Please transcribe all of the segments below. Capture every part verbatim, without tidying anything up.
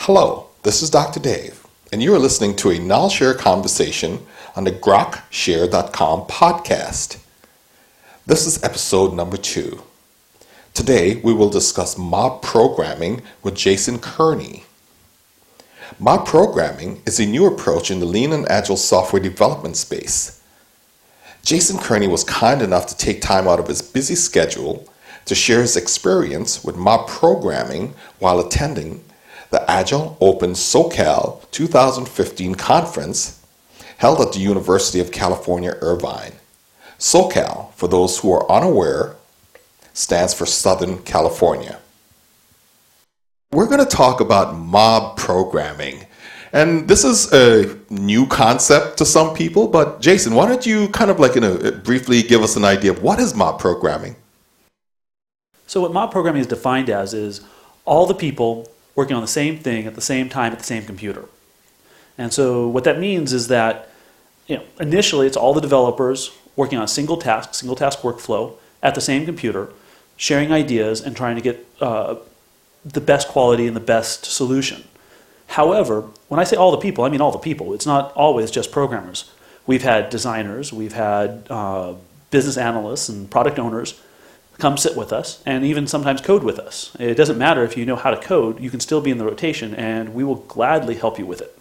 Hello, this is Doctor Dave, and you are listening to a KnowledgeShare conversation on the grok share dot com podcast. This is episode number two. Today, we will discuss mob programming with Jason Kearney. Mob programming is a new approach in the lean and agile software development space. Jason Kearney was kind enough to take time out of his busy schedule to share his experience with mob programming while attending the Agile Open SoCal two thousand fifteen conference held at the University of California, Irvine. SoCal, for those who are unaware, stands for Southern California. We're going to talk about mob programming. And this is a new concept to some people, but Jason, why don't you kind of like, you know, briefly give us an idea of what is mob programming? So what mob programming is defined as is all the people working on the same thing at the same time at the same computer. And so what that means is that, you know, initially it's all the developers working on a single task, single task workflow at the same computer, sharing ideas and trying to get uh, the best quality and the best solution. However, when I say all the people, I mean all the people. It's not always just programmers. We've had designers, we've had uh, business analysts and product owners come sit with us and even sometimes code with us. It doesn't matter if you know how to code, you can still be in the rotation and we will gladly help you with it.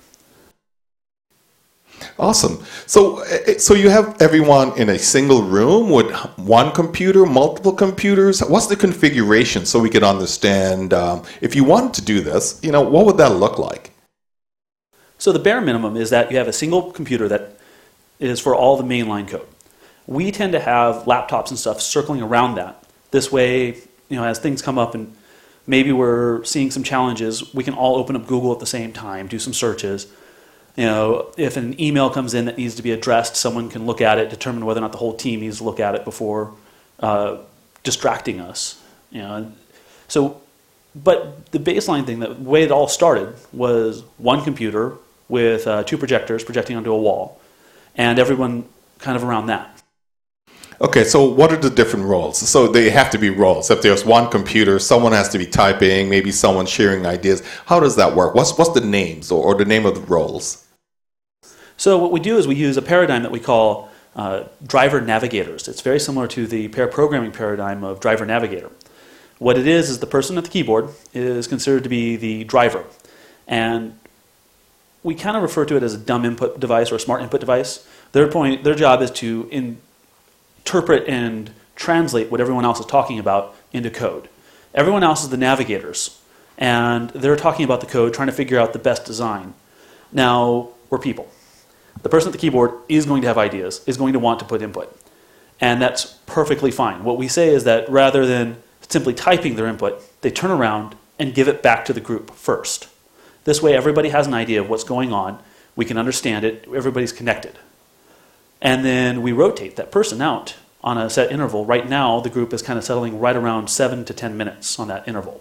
Awesome. So, so you have everyone in a single room with one computer, multiple computers. What's the configuration so we can understand um, if you wanted to do this, you know, what would that look like? So the bare minimum is that you have a single computer that is for all the mainline code. We tend to have laptops and stuff circling around that. This way, you know, as things come up and maybe we're seeing some challenges, we can all open up Google at the same time, do some searches. You know, if an email comes in that needs to be addressed, someone can look at it, determine whether or not the whole team needs to look at it before uh, distracting us. You know, so, but the baseline thing, the way it all started was one computer with uh, two projectors projecting onto a wall, and everyone kind of around that. Okay, so what are the different roles? So they have to be roles. If there's one computer, someone has to be typing, maybe someone sharing ideas. How does that work? What's what's the names or, or the name of the roles? So what we do is we use a paradigm that we call uh, driver navigators. It's very similar to the pair programming paradigm of driver navigator. What it is is the person at the keyboard is considered to be the driver. And we kind of refer to it as a dumb input device or a smart input device. Their point, their job is to in interpret and translate what everyone else is talking about into code. Everyone else is the navigators, and they're talking about the code, trying to figure out the best design. Now, we're people. The person at the keyboard is going to have ideas, is going to want to put input, and that's perfectly fine. What we say is that rather than simply typing their input, they turn around and give it back to the group first. This way, everybody has an idea of what's going on, we can understand it, everybody's connected. And then we rotate that person out on a set interval. Right now, the group is kind of settling right around seven to ten minutes on that interval.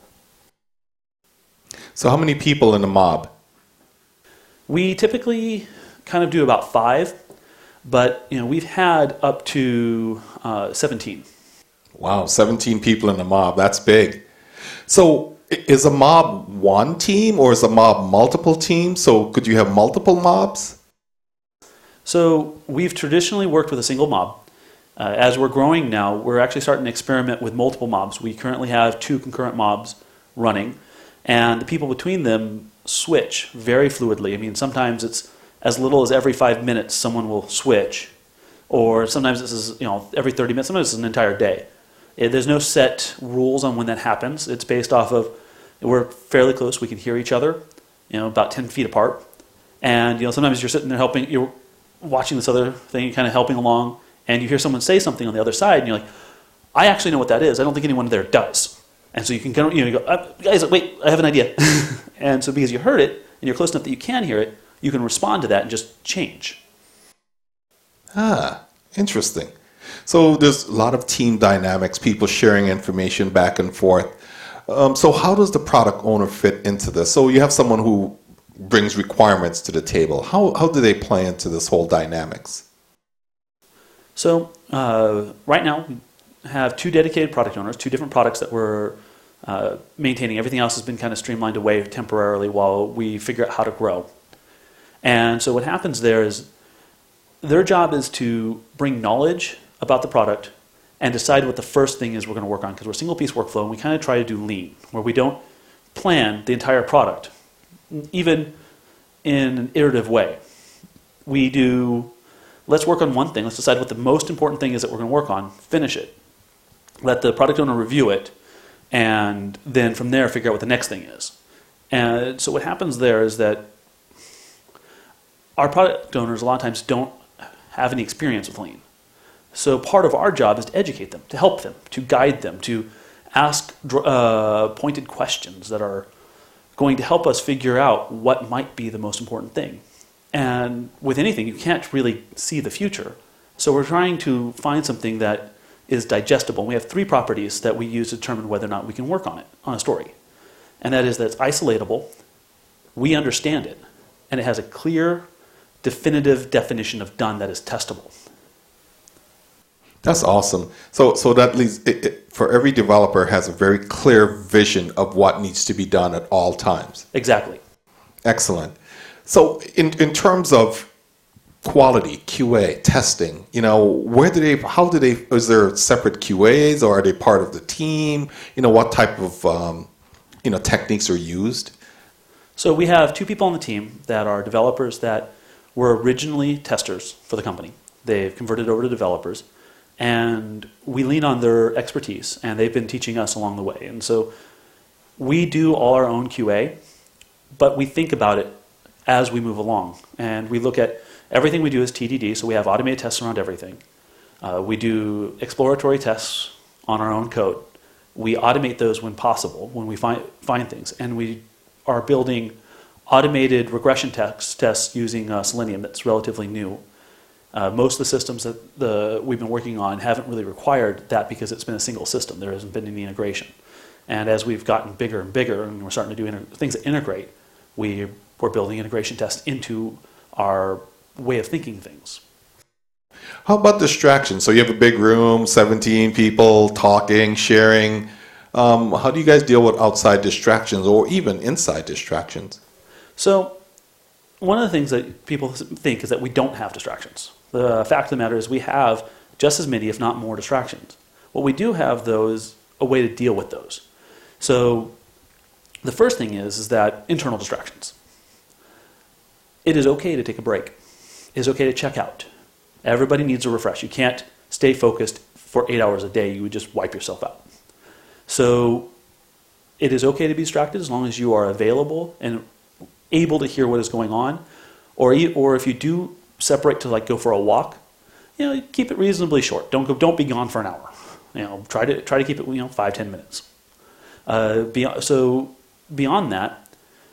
So how many people in a mob? We typically kind of do about five, but you know we've had up to uh, seventeen. Wow, seventeen people in a mob. That's big. So is a mob one team or is a mob multiple teams? So could you have multiple mobs? So we've traditionally worked with a single mob. Uh, as we're growing now, we're actually starting to experiment with multiple mobs. We currently have two concurrent mobs running, and the people between them switch very fluidly. I mean, sometimes it's as little as every five minutes someone will switch, or sometimes this is you know every thirty minutes. Sometimes it's an entire day. It, there's no set rules on when that happens. It's based off of we're fairly close. We can hear each other, you know, about ten feet apart, and you know sometimes you're sitting there helping you're watching this other thing, kind of helping along, and you hear someone say something on the other side, and you're like, I actually know what that is. I don't think anyone there does. And so you can kind of, you know, you go, uh, guys, wait, I have an idea. And so because you heard it, and you're close enough that you can hear it, you can respond to that and just change. Ah, interesting. So there's a lot of team dynamics, people sharing information back and forth. Um, so how does the product owner fit into this? So you have someone who brings requirements to the table. How how do they play into this whole dynamics? So uh, right now we have two dedicated product owners, two different products that we're Uh, maintaining everything else has been kind of streamlined away temporarily while we figure out how to grow. And so what happens there is their job is to bring knowledge about the product and decide what the first thing is we're going to work on, because we're single piece workflow and we kind of try to do lean, where we don't plan the entire product, even in an iterative way. We do, let's work on one thing, let's decide what the most important thing is that we're going to work on, finish it, let the product owner review it, and then from there figure out what the next thing is. And so what happens there is that our product owners a lot of times don't have any experience with lean. So part of our job is to educate them, to help them, to guide them, to ask uh, pointed questions that are going to help us figure out what might be the most important thing. And with anything, you can't really see the future. So we're trying to find something that is digestible. We have three properties that we use to determine whether or not we can work on it, on a story. And that is that it's isolatable, we understand it, and it has a clear, definitive definition of done that is testable. That's awesome. So, so that leads it, it, for every developer has a very clear vision of what needs to be done at all times. Exactly. Excellent. So, in in terms of quality, Q A, testing, you know, where do they? How do they? Is there separate Q As, or are they part of the team? You know, what type of um, you know techniques are used? So we have two people on the team that are developers that were originally testers for the company. They've converted over to developers. And we lean on their expertise, and they've been teaching us along the way. And so we do all our own Q A, but we think about it as we move along. And we look at everything we do as T D D, so we have automated tests around everything. Uh, we do exploratory tests on our own code. We automate those when possible, when we find, find things. And we are building automated regression tests, tests using uh, Selenium that's relatively new. Uh, most of the systems that the, we've been working on haven't really required that because it's been a single system. There hasn't been any integration. And as we've gotten bigger and bigger and we're starting to do inter- things that integrate, we, we're building integration tests into our way of thinking things. How about distractions? So you have a big room, seventeen people talking, sharing. Um, how do you guys deal with outside distractions or even inside distractions? So one of the things that people think is that we don't have distractions. The fact of the matter is we have just as many, if not more, distractions. What we do have, though, is a way to deal with those. So the first thing is, is that internal distractions. It is okay to take a break. It is okay to check out. Everybody needs a refresh. You can't stay focused for eight hours a day. You would just wipe yourself out. So it is okay to be distracted as long as you are available and able to hear what is going on. Or, or if you do separate to like go for a walk, you know, keep it reasonably short. Don't go, don't be gone for an hour. You know, try to try to keep it, you know, five ten minutes. Uh, beyond, so beyond that,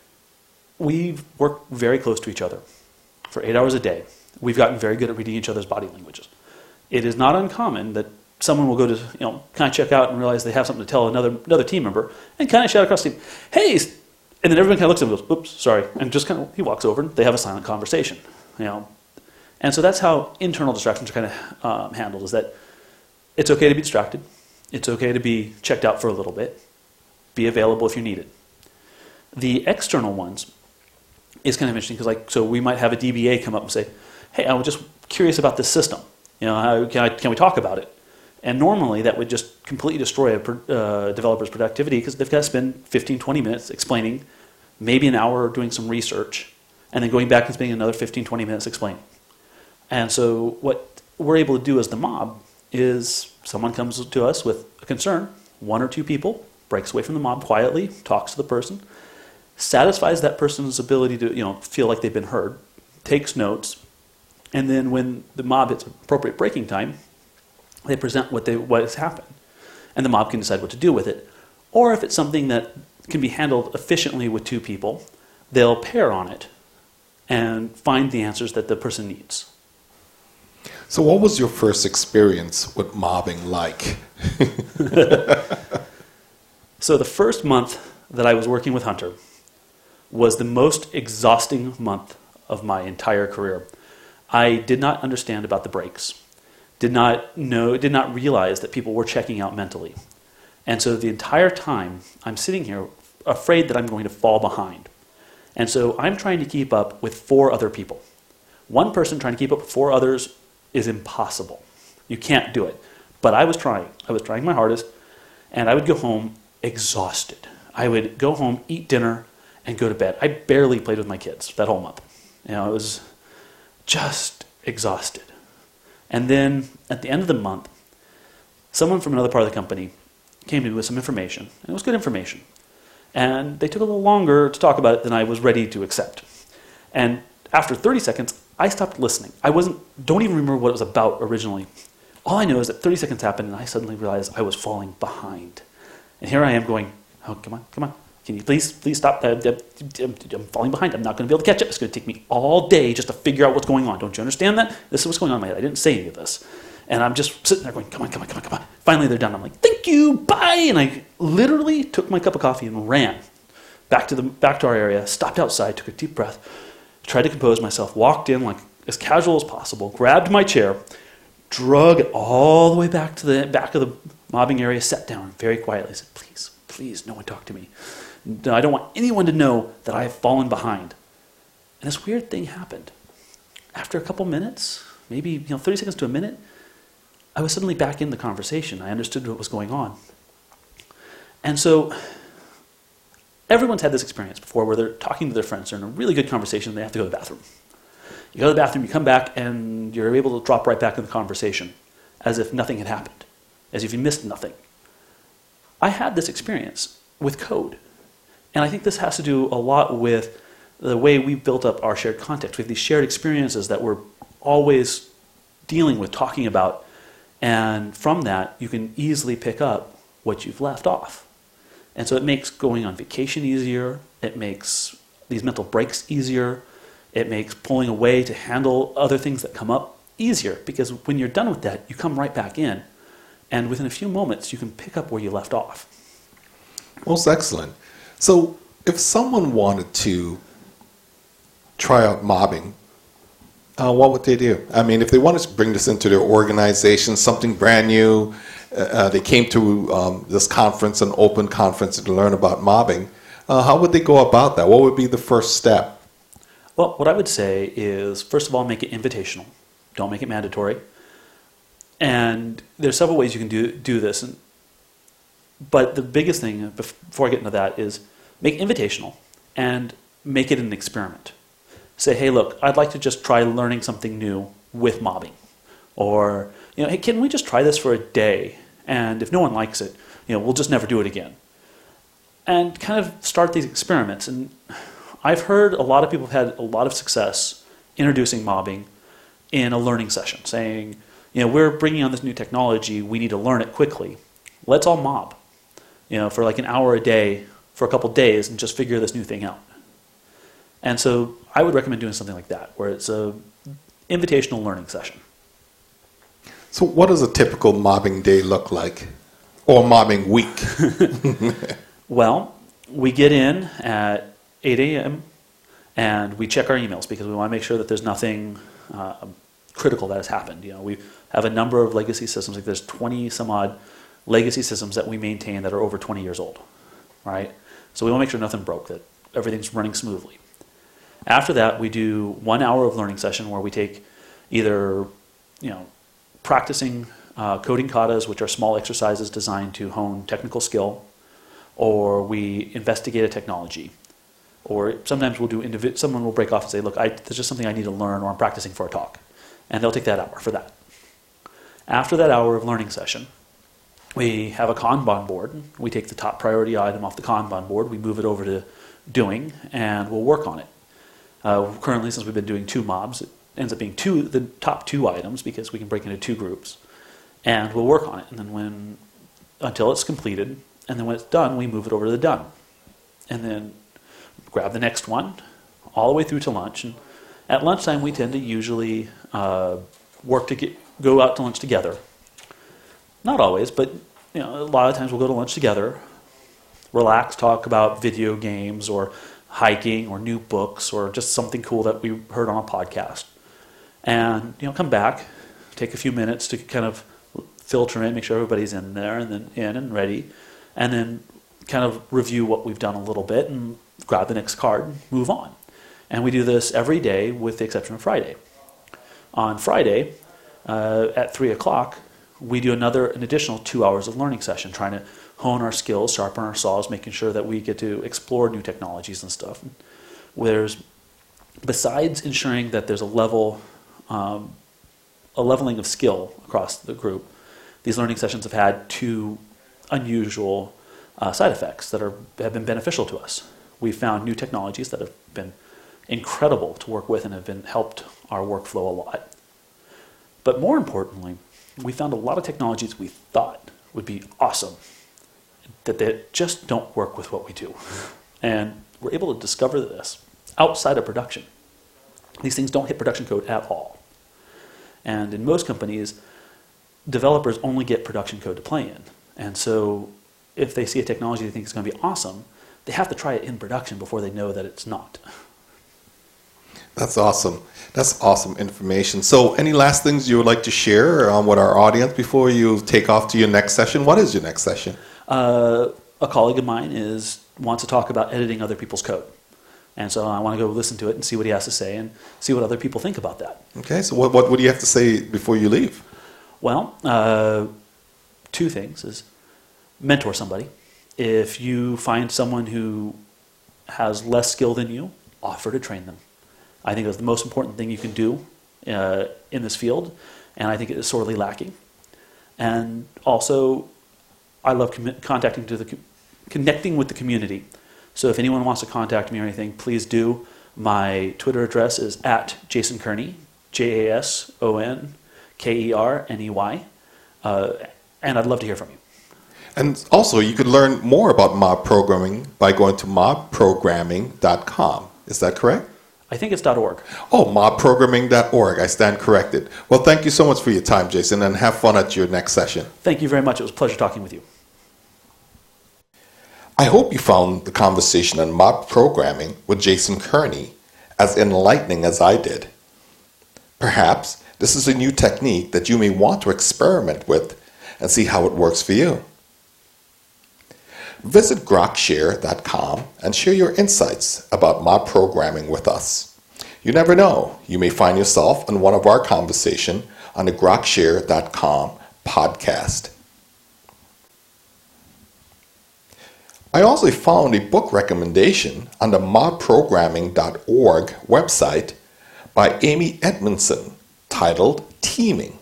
we work very close to each other for eight hours a day. We've gotten very good at reading each other's body languages. It is not uncommon that someone will go to, you know, kind of check out and realize they have something to tell another another team member and kind of shout across the team, "Hey!" And then everyone kind of looks at him and goes, "Oops, sorry," and just kind of he walks over and they have a silent conversation, you know. And so that's how internal distractions are kind of um, handled. Is that it's okay to be distracted, it's okay to be checked out for a little bit, be available if you need it. The external ones is kind of interesting because, like, so we might have a D B A come up and say, "Hey, I was just curious about this system. You know, how, can I, can we talk about it?" And normally that would just completely destroy a uh, developer's productivity because they've got to spend fifteen, twenty minutes explaining, maybe an hour doing some research, and then going back and spending another fifteen, twenty minutes explaining. And so what we're able to do as the mob is someone comes to us with a concern, one or two people, breaks away from the mob quietly, talks to the person, satisfies that person's ability to, you know, feel like they've been heard, takes notes, and then when the mob hits appropriate breaking time, they present what they what has happened, and the mob can decide what to do with it. Or if it's something that can be handled efficiently with two people, they'll pair on it and find the answers that the person needs. So what was your first experience with mobbing like? So the first month that I was working with Hunter was the most exhausting month of my entire career. I did not understand about the breaks. Did not know, did not realize that people were checking out mentally. And so the entire time, I'm sitting here afraid that I'm going to fall behind. And so I'm trying to keep up with four other people. One person trying to keep up with four others is impossible. You can't do it. But I was trying. I was trying my hardest, and I would go home exhausted. I would go home, eat dinner, and go to bed. I barely played with my kids that whole month. You know, I was just exhausted. And then at the end of the month, someone from another part of the company came to me with some information, and it was good information. And they took a little longer to talk about it than I was ready to accept. And after thirty seconds, I stopped listening. I wasn't, don't even remember what it was about originally. All I know is that thirty seconds happened, and I suddenly realized I was falling behind. And here I am going, oh, come on, come on. Can you please, please stop? Uh, I'm falling behind. I'm not going to be able to catch up. It's going to take me all day just to figure out what's going on. Don't you understand that? This is what's going on in my head. I didn't say any of this. And I'm just sitting there going, come on, come on, come on, come on. Finally, they're done. I'm like, thank you, bye. And I literally took my cup of coffee and ran back to the back to our area, stopped outside, took a deep breath, tried to compose myself, walked in like as casual as possible, grabbed my chair, drug it all the way back to the back of the mobbing area, sat down very quietly, said, please, please, no one talk to me. I don't want anyone to know that I have fallen behind. And this weird thing happened. After a couple minutes, maybe you know, thirty seconds to a minute, I was suddenly back in the conversation. I understood what was going on. And so everyone's had this experience before where they're talking to their friends, they're in a really good conversation, and they have to go to the bathroom. You go to the bathroom, you come back, and you're able to drop right back in the conversation as if nothing had happened, as if you missed nothing. I had this experience with code. And I think this has to do a lot with the way we built up our shared context. We have these shared experiences that we're always dealing with, talking about, and from that, you can easily pick up what you've left off. And so it makes going on vacation easier, it makes these mental breaks easier, it makes pulling away to handle other things that come up easier, because when you're done with that, you come right back in, and within a few moments, you can pick up where you left off. Most excellent. So if someone wanted to try out mobbing, uh, what would they do? I mean, if they wanted to bring this into their organization, something brand new, uh, they came to um, this conference, an open conference, to learn about mobbing, uh, how would they go about that? What would be the first step? Well, what I would say is, first of all, make it invitational. Don't make it mandatory. And there's several ways you can do, do this. And But the biggest thing, before I get into that, is make it invitational and make it an experiment. Say, hey, look, I'd like to just try learning something new with mobbing. Or, you know, hey, can we just try this for a day? And if no one likes it, you know, we'll just never do it again. And kind of start these experiments. And I've heard a lot of people have had a lot of success introducing mobbing in a learning session, saying, you know, we're bringing on this new technology, we need to learn it quickly. Let's all mob. You know, for like an hour a day for a couple days and just figure this new thing out. And so I would recommend doing something like that, where it's a invitational learning session. So what does a typical mobbing day look like? Or mobbing week? Well, we get in at eight a.m. and we check our emails because we want to make sure that there's nothing uh, critical that has happened. You know, we have a number of legacy systems, like there's twenty some odd legacy systems that we maintain that are over twenty years old, right? So we want to make sure nothing broke, that everything's running smoothly. After that, we do one hour of learning session where we take either, you know, practicing uh, coding katas, which are small exercises designed to hone technical skill, or we investigate a technology, or sometimes we'll do individ- someone will break off and say, look, I, there's just something I need to learn, or I'm practicing for a talk, and they'll take that hour for that. After that hour of learning session, we have a Kanban board. We take the top priority item off the Kanban board, we move it over to doing, and we'll work on it. Uh, currently, since we've been doing two mobs, it ends up being two the top two items because we can break into two groups, and we'll work on it. And then when until it's completed, and then when it's done, we move it over to the done, and then grab the next one, all the way through to lunch. And at lunchtime, we tend to usually uh, work to get, go out to lunch together. Not always, but you know, a lot of times we'll go to lunch together, relax, talk about video games or hiking or new books or just something cool that we heard on a podcast. And you know, come back, take a few minutes to kind of filter in, make sure everybody's in there and then in and ready. and then kind of review what we've done a little bit and grab the next card and move on. And we do this every day with the exception of Friday. On Friday, uh, at three o'clock, we do another, an additional two hours of learning session, trying to hone our skills, sharpen our saws, making sure that we get to explore new technologies and stuff. There's, besides ensuring that there's a level, um, a leveling of skill across the group, these learning sessions have had two unusual uh, side effects that are have been beneficial to us. We've found new technologies that have been incredible to work with and have been helped our workflow a lot. But more importantly, we found a lot of technologies we thought would be awesome, that they just don't work with what we do. And we're able to discover this outside of production. These things don't hit production code at all. And in most companies, developers only get production code to play in. And so if they see a technology they think is going to be awesome, they have to try it in production before they know that it's not. That's awesome. That's awesome information. So any last things you would like to share um, with our audience before you take off to your next session? What is your next session? Uh, a colleague of mine is wants to talk about editing other people's code. And so I want to go listen to it and see what he has to say and see what other people think about that. Okay, so what, what, what do you have to say before you leave? Well, uh, two things is mentor somebody. If you find someone who has less skill than you, offer to train them. I think that's the most important thing you can do uh, in this field, and I think it is sorely lacking. And also, I love com- contacting to the com- connecting with the community. So if anyone wants to contact me or anything, please do. My Twitter address is at Jason Kearney, J A S O N K E R N E Y, uh, and I'd love to hear from you. And also, you could learn more about mob programming by going to mob programming dot com. Is that correct? I think it's .org. Oh, mob programming dot org. I stand corrected. Well, thank you so much for your time, Jason, and have fun at your next session. Thank you very much. It was a pleasure talking with you. I hope you found the conversation on mob programming with Jason Kearney as enlightening as I did. Perhaps this is a new technique that you may want to experiment with and see how it works for you. Visit grok share dot com and share your insights about mob programming with us. You never know, you may find yourself in one of our conversations on the grok share dot com podcast. I also found a book recommendation on the mob programming dot org website by Amy Edmondson titled Teaming.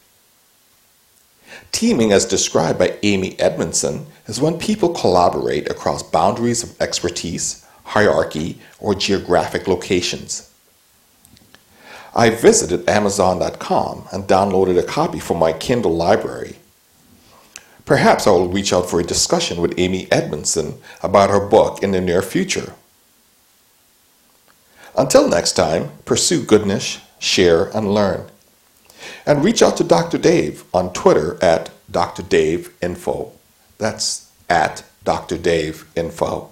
Teaming, as described by Amy Edmondson, is when people collaborate across boundaries of expertise, hierarchy, or geographic locations. I visited amazon dot com and downloaded a copy from my Kindle library. Perhaps I will reach out for a discussion with Amy Edmondson about her book in the near future. Until next time, pursue goodness, share, and learn. And reach out to Doctor Dave on Twitter at Doctor Dave Info. That's at Doctor Dave Info.